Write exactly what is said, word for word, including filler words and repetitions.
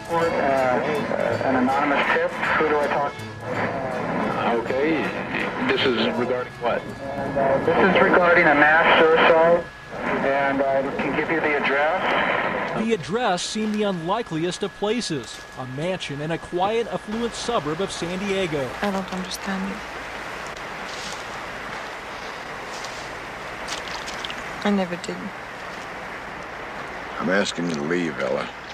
Uh, an anonymous tip. Who do I talk to? Okay. This is regarding what? And, uh, this is regarding a mass suicide, and I can give you the address. The address seemed the unlikeliest of places, a mansion in a quiet, affluent suburb of San Diego. I don't understand you. I never did. I'm asking you to leave, Ella.